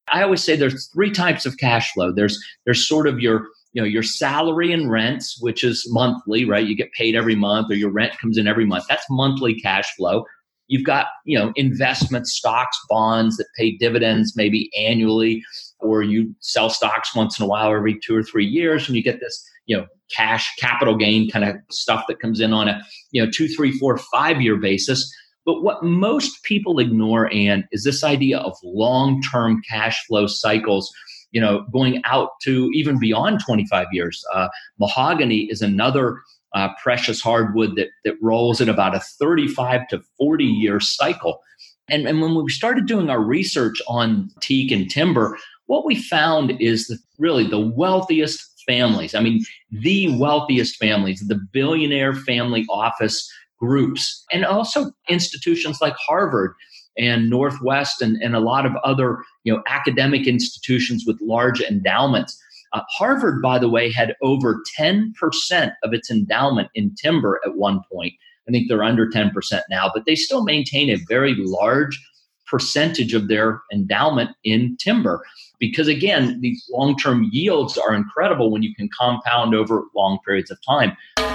I always say there's three types of cash flow. There's sort of your salary and rents, which is monthly, right? You get paid every month, or your rent comes in every month. That's monthly cash flow. You've got, investments, stocks, bonds that pay dividends maybe annually, or you sell stocks once in a while every 2 or 3 years, and you get this, cash capital gain kind of stuff that comes in on a, 2, 3, 4, 5 year basis. But what most people ignore, Ann, is this idea of long-term cash flow cycles, going out to even beyond 25 years. Mahogany is another precious hardwood that rolls in about a 35 to 40 year cycle. And when we started doing our research on teak and timber, what we found is that really the wealthiest families, the wealthiest families, the billionaire family office groups, and also institutions like Harvard and Northwest and a lot of other academic institutions with large endowments. Harvard, by the way, had over 10% of its endowment in timber at one point. I think they're under 10% now, but they still maintain a very large percentage of their endowment in timber. Because again, these long-term yields are incredible when you can compound over long periods of time.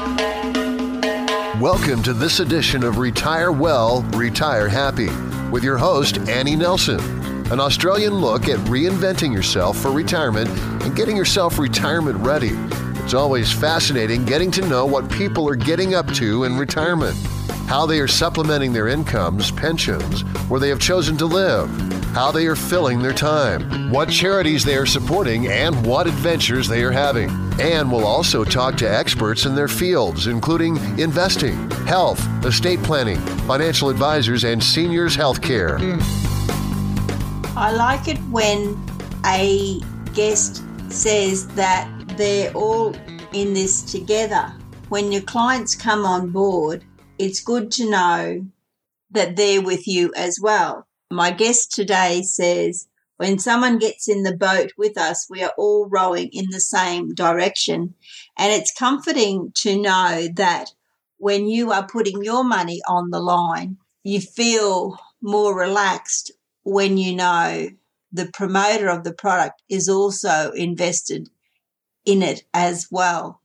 Welcome to this edition of Retire Well, Retire Happy with your host, Annie Nelson, an Australian look at reinventing yourself for retirement and getting yourself retirement ready. It's always fascinating getting to know what people are getting up to in retirement, how they are supplementing their incomes, pensions, where they have chosen to live, how they are filling their time, what charities they are supporting, and what adventures they are having. And we'll also talk to experts in their fields, including investing, health, estate planning, financial advisors, and seniors healthcare. I like it when a guest says that they're all in this together. When your clients come on board, it's good to know that they're with you as well. My guest today says, when someone gets in the boat with us, we are all rowing in the same direction. And it's comforting to know that when you are putting your money on the line, you feel more relaxed when you know the promoter of the product is also invested in it as well.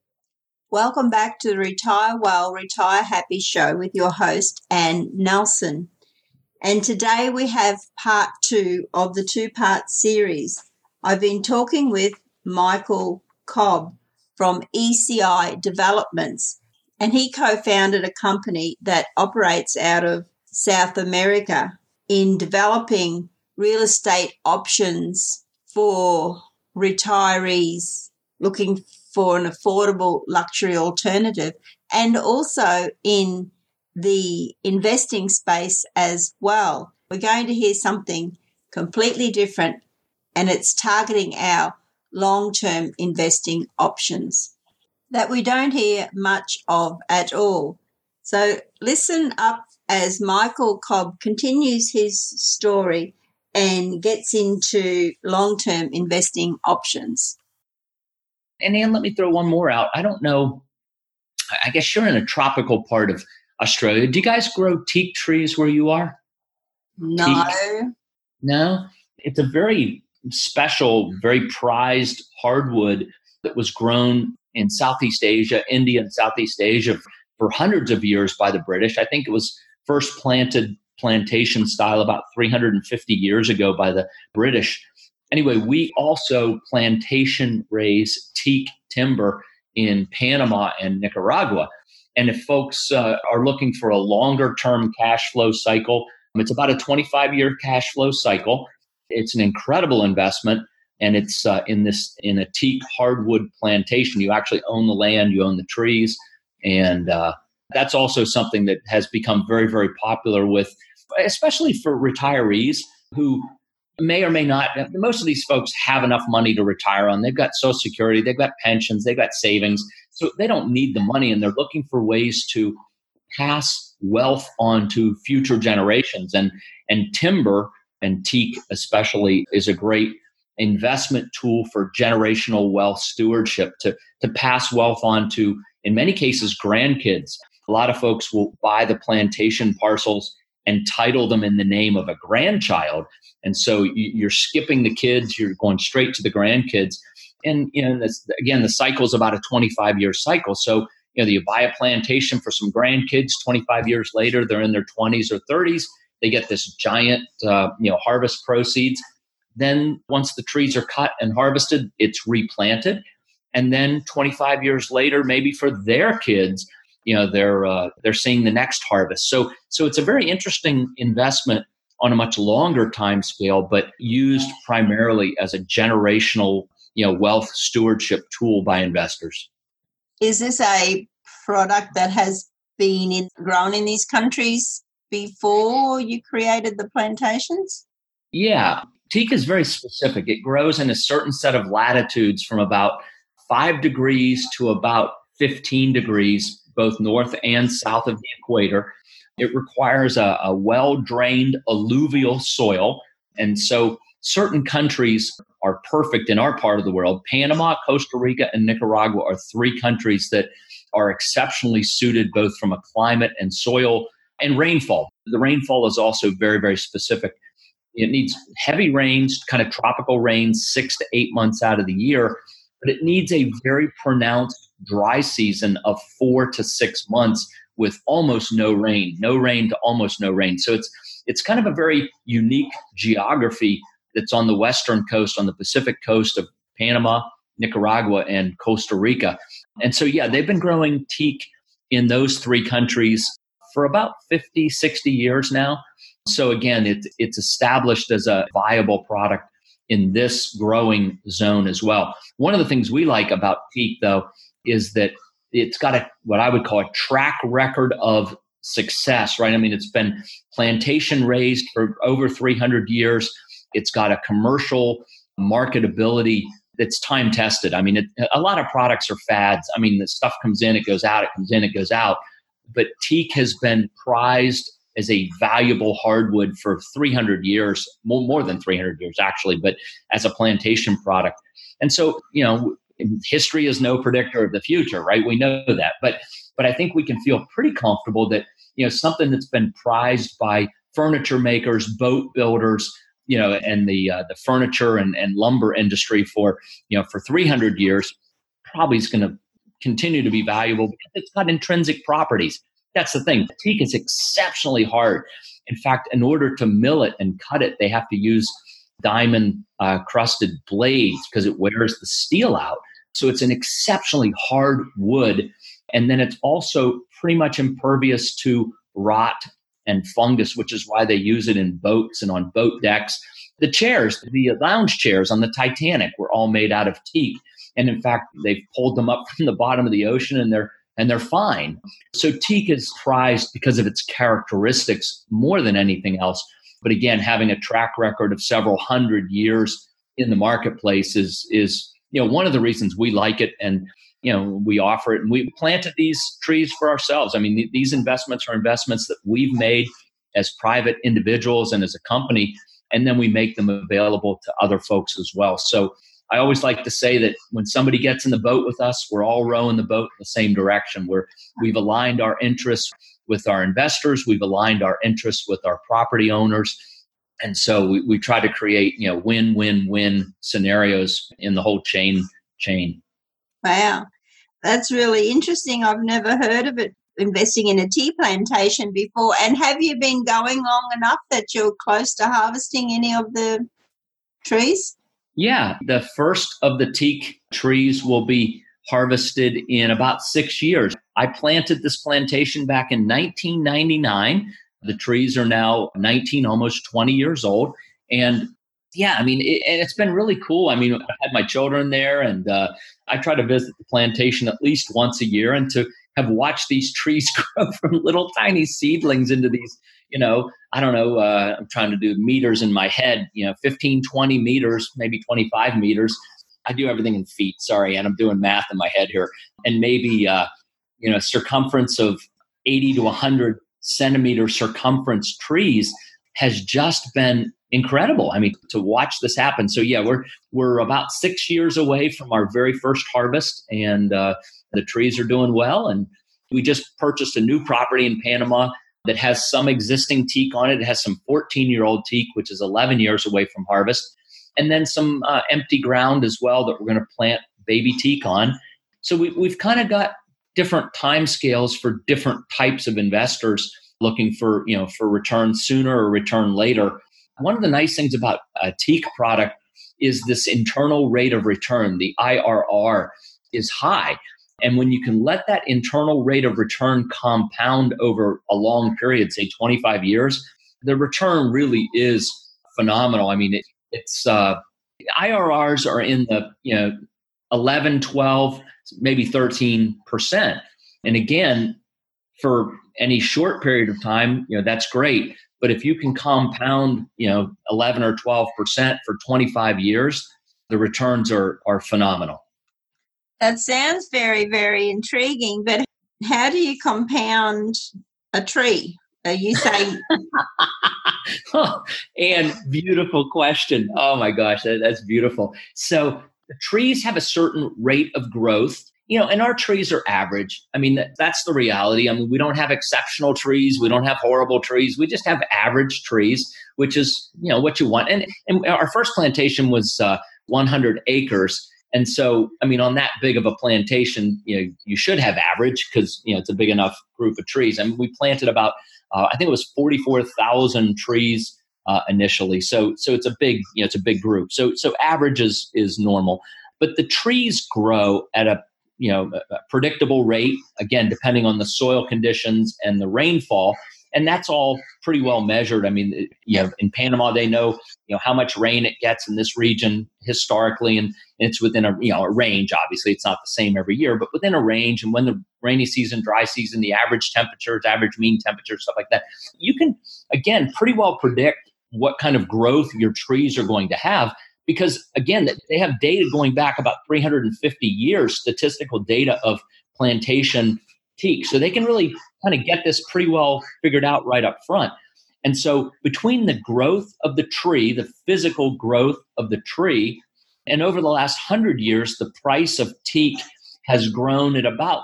Welcome back to the Retire Well, Retire Happy show with your host, Ann Nelson. And today we have part 2 of the 2-part series. I've been talking with Michael Cobb from ECI Developments, and he co-founded a company that operates out of South America in developing real estate options for retirees looking for an affordable luxury alternative, and also in the investing space as well. We're going to hear something completely different, and it's targeting our long-term investing options that we don't hear much of at all. So listen up as Michael Cobb continues his story and gets into long-term investing options. And Ann, let me throw one more out. I don't know, I guess you're in a tropical part of Australia. Do you guys grow teak trees where you are? No. Teak? No? It's a very special, very prized hardwood that was grown in Southeast Asia, India and Southeast Asia for hundreds of years by the British. I think it was first planted plantation style about 350 years ago by the British. Anyway, we also plantation raise teak timber in Panama and Nicaragua. And if folks are looking for a longer term cash flow cycle, it's about a 25-year cash flow cycle. It's an incredible investment. And it's in a teak hardwood plantation. You actually own the land, you own the trees. And that's also something that has become very, very popular with, especially for retirees who may or may not. Most of these folks have enough money to retire on. They've got Social Security, they've got pensions, they've got savings. So they don't need the money, and they're looking for ways to pass wealth on to future generations. And timber and teak especially is a great investment tool for generational wealth stewardship to pass wealth on to, in many cases, grandkids. A lot of folks will buy the plantation parcels and title them in the name of a grandchild. And so you're skipping the kids, you're going straight to the grandkids. And, again, the cycle is about a 25-year cycle. So, you buy a plantation for some grandkids, 25 years later, they're in their 20s or 30s. They get this giant, harvest proceeds. Then once the trees are cut and harvested, it's replanted. And then 25 years later, maybe for their kids, they're seeing the next harvest. So it's a very interesting investment on a much longer time scale, but used primarily as a generational, wealth stewardship tool by investors. Is this a product that has been grown in these countries before you created the plantations? Yeah. Teak is very specific. It grows in a certain set of latitudes from about 5 degrees to about 15 degrees, both north and south of the equator. It requires a well-drained alluvial soil. And so certain countries are perfect in our part of the world. Panama, Costa Rica, and Nicaragua are 3 countries that are exceptionally suited both from a climate and soil and rainfall. The rainfall is also very, very specific. It needs heavy rains, kind of tropical rains, 6 to 8 months out of the year, but it needs a very pronounced dry season of 4 to 6 months with almost no rain to almost no rain. So it's kind of a very unique geography that's on the western coast, on the Pacific coast of Panama, Nicaragua, and Costa Rica. And so, they've been growing teak in those 3 countries for about 50, 60 years now. So again, it's established as a viable product in this growing zone as well. One of the things we like about teak, though, is that it's got what I would call a track record of success, right? I mean, it's been plantation raised for over 300 years. It's got a commercial marketability that's time tested. I mean, a lot of products are fads. I mean, the stuff comes in, it goes out, it comes in, it goes out. But teak has been prized as a valuable hardwood for 300 years, more than 300 years actually, but as a plantation product. And so, history is no predictor of the future, right? We know that. But I think we can feel pretty comfortable that, something that's been prized by furniture makers, boat builders, and the furniture and lumber industry for 300 years, probably is going to continue to be valuable because it's got intrinsic properties. That's the thing. Teak is exceptionally hard. In fact, in order to mill it and cut it, they have to use diamond crusted blades because it wears the steel out. So it's an exceptionally hard wood. And then it's also pretty much impervious to rot and fungus, which is why they use it in boats and on boat decks. The chairs, the lounge chairs on the Titanic were all made out of teak. And in fact, they've pulled them up from the bottom of the ocean and they're fine. So teak is prized because of its characteristics more than anything else. But again, having a track record of several hundred years in the marketplace is one of the reasons we like it. And we offer it, and we planted these trees for ourselves. I mean, these investments are investments that we've made as private individuals and as a company, and then we make them available to other folks as well. So I always like to say that when somebody gets in the boat with us, we're all rowing the boat in the same direction. We've aligned our interests with our investors. We've aligned our interests with our property owners. And so we try to create, win-win-win scenarios in the whole chain. Wow. That's really interesting. I've never heard of it, investing in a tea plantation before. And have you been going long enough that you're close to harvesting any of the trees? Yeah. The first of the teak trees will be harvested in about 6 years. I planted this plantation back in 1999. The trees are now 19, almost 20 years old. And it's been really cool. I mean, I've had my children there, and I try to visit the plantation at least once a year, and to have watched these trees grow from little tiny seedlings into these, I'm trying to do meters in my head, 15, 20 meters, maybe 25 meters. I do everything in feet. Sorry. And I'm doing math in my head here. And maybe, circumference of 80 to 100 centimeter circumference trees has just been incredible. I mean, to watch this happen. So we're about 6 years away from our very first harvest, and the trees are doing well. And we just purchased a new property in Panama that has some existing teak on it. It has some 14-year-old teak, which is 11 years away from harvest, and then some empty ground as well that we're going to plant baby teak on. So we've kind of got different timescales for different types of investors looking for return sooner or return later. One of the nice things about a teak product is this internal rate of return. The IRR is high. And when you can let that internal rate of return compound over a long period, say 25 years, the return really is phenomenal. I mean, it's IRRs are in the 11, 12, maybe 13%. And again, for any short period of time, that's great. But if you can compound, 11 or 12% for 25 years, the returns are phenomenal. That sounds very, very intriguing. But how do you compound a tree? You say... And beautiful question. Oh my gosh, that's beautiful. So the trees have a certain rate of growth, and our trees are average. I mean, that's the reality. I mean, we don't have exceptional trees. We don't have horrible trees. We just have average trees, which is, what you want. And our first plantation was 100 acres. And so, I mean, on that big of a plantation, you should have average because, it's a big enough group of trees. I mean, we planted about, I think it was 44,000 trees initially. So it's a big, it's a big group. So average is normal, but the trees grow at a predictable rate, again, depending on the soil conditions and the rainfall. And that's all pretty well measured. I mean, in Panama, they know, how much rain it gets in this region historically, and it's within a range. Obviously, it's not the same every year, but within a range. And when the rainy season, dry season, the average temperatures, average mean temperature, stuff like that, you can, again, pretty well predict what kind of growth your trees are going to have. Because, again, they have data going back about 350 years, statistical data of plantation teak. So they can really kind of get this pretty well figured out right up front. And so between the growth of the tree, the physical growth of the tree, and over the last 100 years, the price of teak has grown at about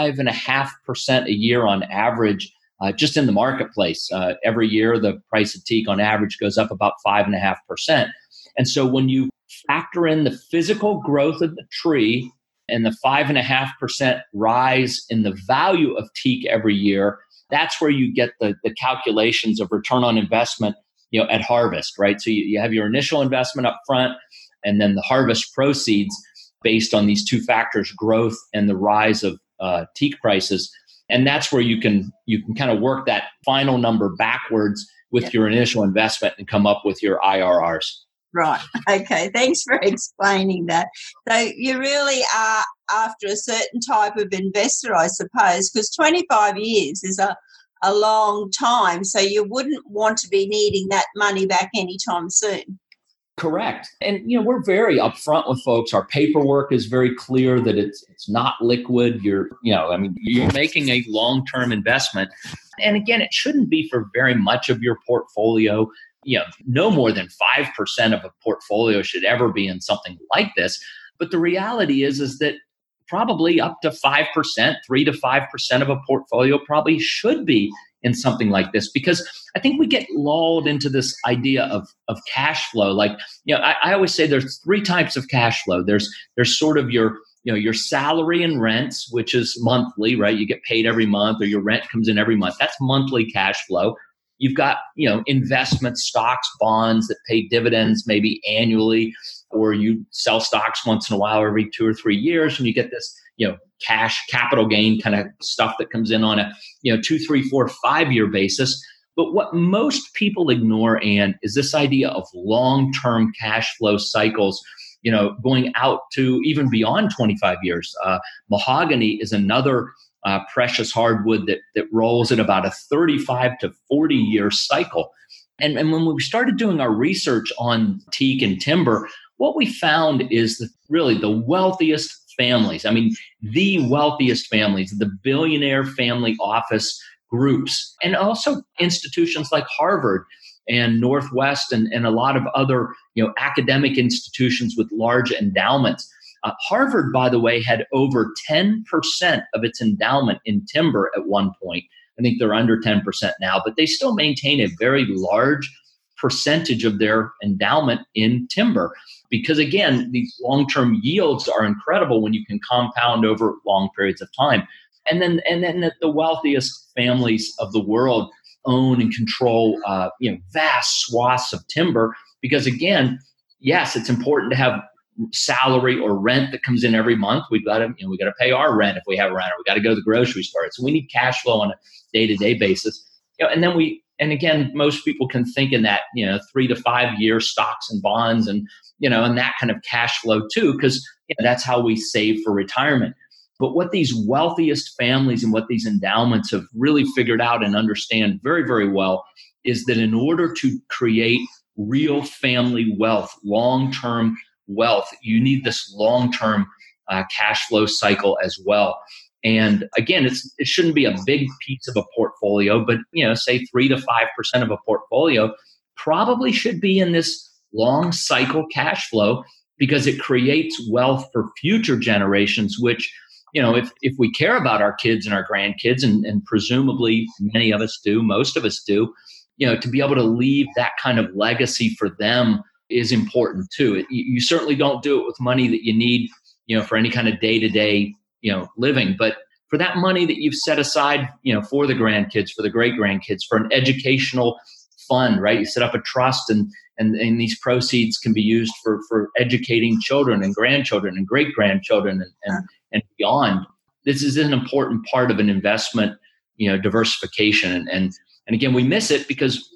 5.5% a year on average, just in the marketplace. Every year, the price of teak on average goes up about 5.5%. And so when you factor in the physical growth of the tree and the 5.5% rise in the value of teak every year, that's where you get the calculations of return on investment, at harvest, right? So you have your initial investment up front and then the harvest proceeds based on these two factors, growth and the rise of teak prices. And that's where you can kind of work that final number backwards with your initial investment and come up with your IRRs. Right. Okay. Thanks for explaining that. So you really are after a certain type of investor, I suppose, because 25 years is a long time. So you wouldn't want to be needing that money back anytime soon. Correct. And, we're very upfront with folks. Our paperwork is very clear that it's not liquid. You're making a long-term investment. And again, it shouldn't be for very much of your portfolio. No more than 5% of a portfolio should ever be in something like this. But the reality is that probably up to 5%, 3 to 5% of a portfolio probably should be in something like this, because I think we get lulled into this idea of cash flow. Like, I always say there's three types of cash flow. There's sort of your salary and rents, which is monthly, right? You get paid every month, or your rent comes in every month. That's monthly cash flow. You've got, investments, stocks, bonds that pay dividends maybe annually, or you sell stocks once in a while every 2 or 3 years, and you get this, cash capital gain kind of stuff that comes in on a, 2, 3, 4, 5 year basis. But what most people ignore, Ann, is this idea of long-term cash flow cycles, going out to even beyond 25 years. Mahogany is another precious hardwood that rolls at about a 35 to 40 year cycle. And when we started doing our research on teak and timber, what we found is that really the wealthiest families, the wealthiest families, the billionaire family office groups, and also institutions like Harvard and Northwest and a lot of other academic institutions with large endowments. Harvard, by the way, had over 10% of its endowment in timber at one point. I think they're under 10% now, but they still maintain a very large percentage of their endowment in timber. Because again, these long-term yields are incredible when you can compound over long periods of time. And then the wealthiest families of the world own and control vast swaths of timber. Because again, yes, it's important to have salary or rent that comes in every month. We got to pay our rent if we have rent, or we got to go to the grocery store. So we need cash flow on a day-to-day basis. And again, most people can think in that 3 to 5 year stocks and bonds and that kind of cash flow too, because that's how we save for retirement. But what these wealthiest families and what these endowments have really figured out and understand very, very well is that in order to create real family wealth, long-term wealth, you need this long-term cash flow cycle as well. And again, it shouldn't be a big piece of a portfolio, but say 3 to 5% of a portfolio probably should be in this long cycle cash flow, because it creates wealth for future generations, which if we care about our kids and our grandkids, and presumably many of us do, most of us do, to be able to leave that kind of legacy for them is important too. You certainly don't do it with money that you need, for any kind of day-to-day, living. But for that money that you've set aside, for the grandkids, for the great-grandkids, for an educational fund, right? You set up a trust and these proceeds can be used for educating children and grandchildren and great-grandchildren and beyond. This is an important part of an investment, diversification. And again, we miss it because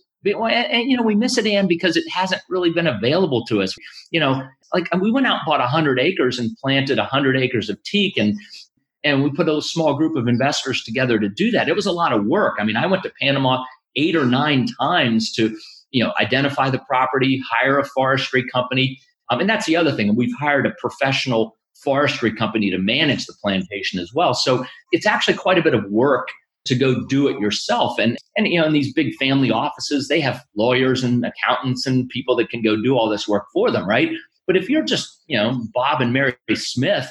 we miss it, Ann, because it hasn't really been available to us. Like we went out and bought 100 acres and planted 100 acres of teak, and we put a small group of investors together to do that. It was a lot of work. I mean, I went to Panama 8 or 9 times to, identify the property, hire a forestry company. And that's the other thing. We've hired a professional forestry company to manage the plantation as well. So it's actually quite a bit of work to go do it yourself. And in these big family offices, they have lawyers and accountants and people that can go do all this work for them, right? But if you're just, Bob and Mary Smith,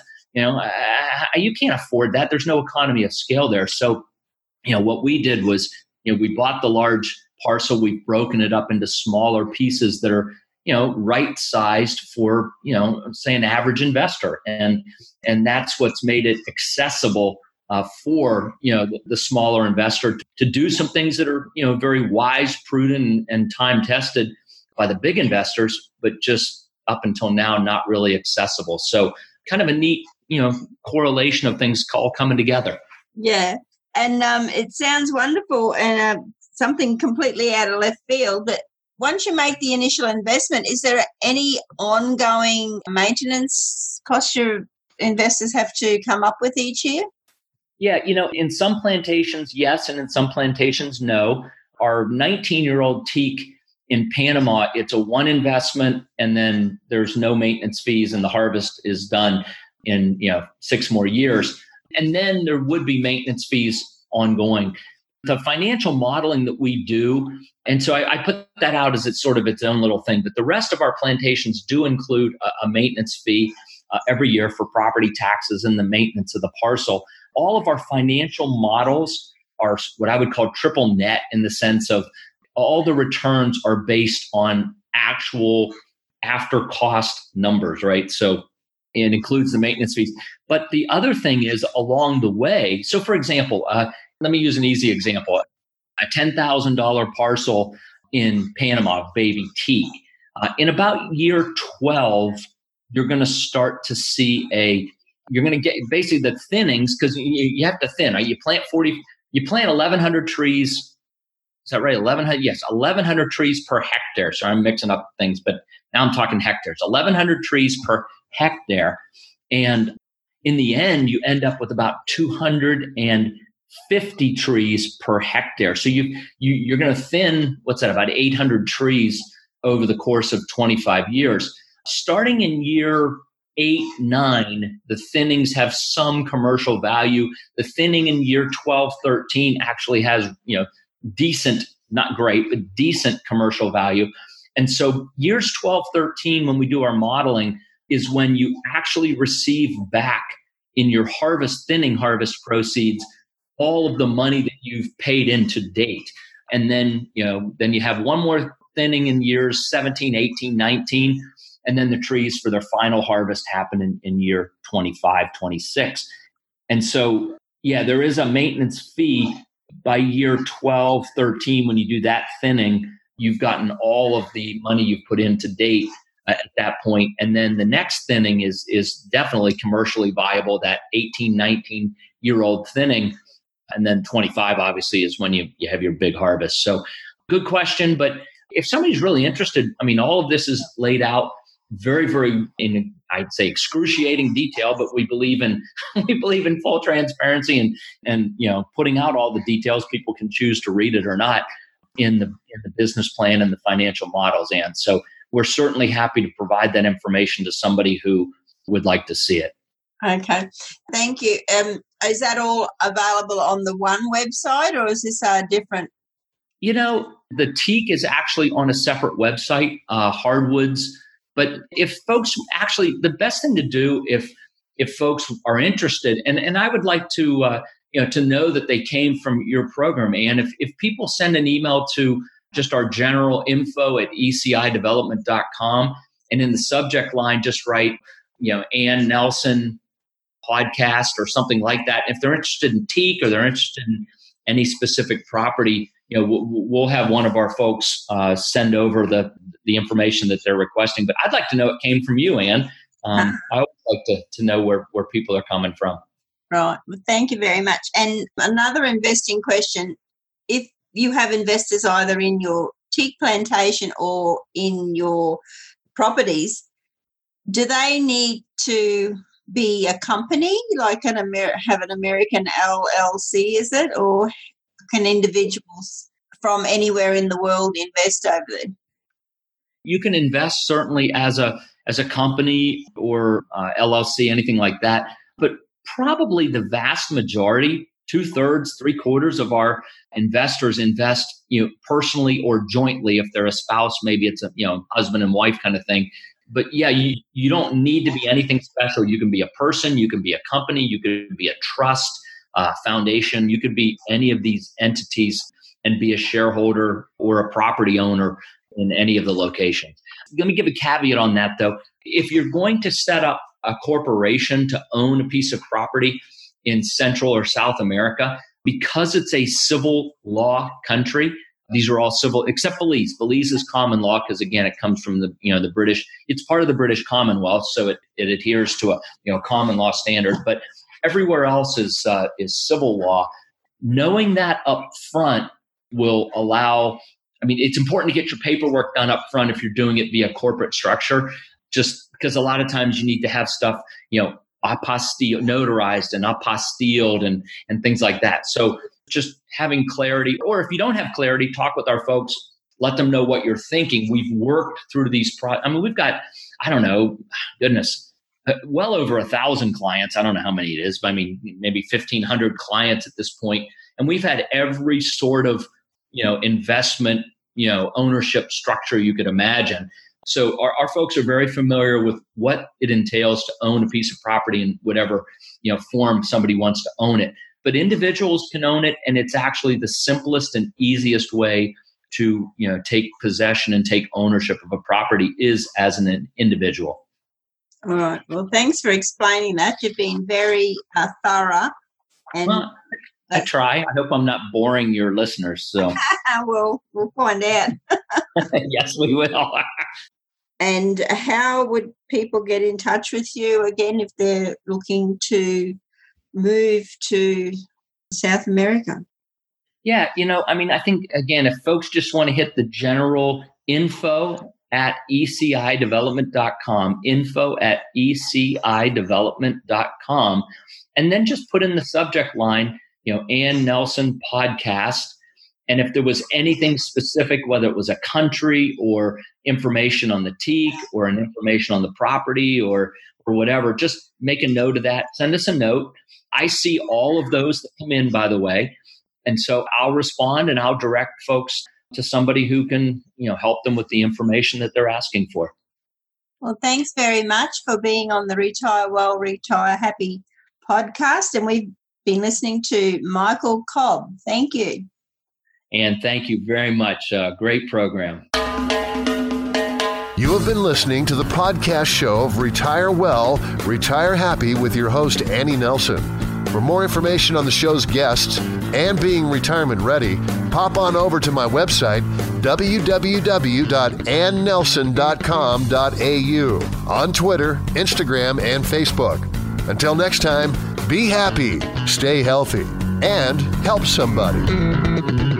you can't afford that. There's no economy of scale there. So, what we did was, we bought the large parcel. We've broken it up into smaller pieces that are, right sized for, say an average investor. And that's what's made it accessible for, the smaller investor to do some things that are, very wise, prudent, and time tested by the big investors, but just up until now, not really accessible. So kind of a neat, correlation of things all coming together. Yeah. And it sounds wonderful, and something completely out of left field, that once you make the initial investment, is there any ongoing maintenance costs your investors have to come up with each year? Yeah, in some plantations, yes, and in some plantations, no. Our 19-year-old teak in Panama, it's a one investment, and then there's no maintenance fees, and the harvest is done in 6 more years. And then there would be maintenance fees ongoing. The financial modeling that we do, and so I put that out as it's sort of its own little thing, but the rest of our plantations do include a maintenance fee every year for property taxes and the maintenance of the parcel. All of our financial models are what I would call triple net, in the sense of all the returns are based on actual after cost numbers, right? So it includes the maintenance fees. But the other thing is along the way. So for example, let me use an easy example. A $10,000 parcel in Panama, baby teak. In about year 12, you're going to start to see you're going to get basically the thinnings, because you have to thin. Right? You plant 1,100 trees. Is that right? 1,100? Yes, 1,100 trees per hectare. So I'm mixing up things, but now I'm talking hectares. 1,100 trees per hectare. And in the end, you end up with about 250 trees per hectare. So you're going to thin, about 800 trees over the course of 25 years. Starting in year 8, 9, the thinnings have some commercial value. The thinning in year 12, 13 actually has, decent, not great, but decent commercial value. And so years 12, 13, when we do our modeling, is when you actually receive back in your thinning harvest proceeds, all of the money that you've paid in to date. And then, then you have one more thinning in years 17, 18, 19, and then the trees for their final harvest happen in year 25, 26. And so, there is a maintenance fee by year 12, 13. When you do that thinning, you've gotten all of the money you've put in to date at that point. And then the next thinning is definitely commercially viable, that 18, 19-year-old thinning. And then 25, obviously, is when you have your big harvest. So good question. But if somebody's really interested, all of this is laid out very, very in, I'd say, excruciating detail, but we believe in full transparency and putting out all the details. People can choose to read it or not in the business plan and the financial models. And so we're certainly happy to provide that information to somebody who would like to see it. Okay, thank you. Is that all available on the one website, or is this different? The teak is actually on a separate website, Hardwoods. But if folks the best thing to do if folks are interested, and I would like to to know that they came from your program, and if people send an email to just our general info at ecidevelopment.com, and in the subject line just write Ann Nelson podcast or something like that. If they're interested in teak or they're interested in any specific property, we'll have one of our folks send over the information that they're requesting. But I'd like to know it came from you, Ann. I always like to know where people are coming from. Right. Well, thank you very much. And another investing question: if you have investors either in your teak plantation or in your properties, do they need to be a company, like have an American LLC, is it? Or can individuals from anywhere in the world invest over there? You can invest certainly as a company or LLC, anything like that. But probably the vast majority, 2/3, 3/4 of our investors invest, personally or jointly. If they're a spouse, maybe it's a husband and wife kind of thing. But you don't need to be anything special. You can be a person, you can be a company, you could be a trust, foundation. You could be any of these entities and be a shareholder or a property owner in any of the locations. Let me give a caveat on that, though. If you're going to set up a corporation to own a piece of property in Central or South America, because it's a civil law country, these are all civil, except Belize. Belize is common law because, again, it comes from the British. It's part of the British Commonwealth, so it adheres to a common law standard. But everywhere else is civil law. Knowing that up front will allow. It's important to get your paperwork done up front if you're doing it via corporate structure, just because a lot of times you need to have stuff, apostille, notarized and apostilled and things like that. So just having clarity, or if you don't have clarity, talk with our folks, let them know what you're thinking. We've worked through these we've got, well over 1,000 clients. I don't know how many it is, but maybe 1,500 clients at this point. And we've had every sort of, investment, ownership structure you could imagine. So our folks are very familiar with what it entails to own a piece of property in whatever, form somebody wants to own it. But individuals can own it, and it's actually the simplest and easiest way to, take possession and take ownership of a property is as an individual. All right. Well, thanks for explaining that. You've been very thorough. And I try. I hope I'm not boring your listeners. So we'll find out. Yes, we will. And how would people get in touch with you again if they're looking to move to South America? Yeah, I think, again, if folks just want to hit the general info at ecidevelopment.com, info at ecidevelopment.com, and then just put in the subject line, Ann Nelson podcast. And if there was anything specific, whether it was a country or information on the teak or an information on the property or whatever, just make a note of that. Send us a note. I see all of those that come in, by the way. And so I'll respond and I'll direct folks to somebody who can, help them with the information that they're asking for. Well, thanks very much for being on the Retire Well, Retire Happy podcast. And we've been listening to Michael Cobb. Thank you. And thank you very much. Great program. You have been listening to the podcast show of Retire Well, Retire Happy with your host, Annie Nelson. For more information on the show's guests and being retirement ready, pop on over to my website, www.annelson.com.au, on Twitter, Instagram, and Facebook. Until next time, be happy, stay healthy, and help somebody.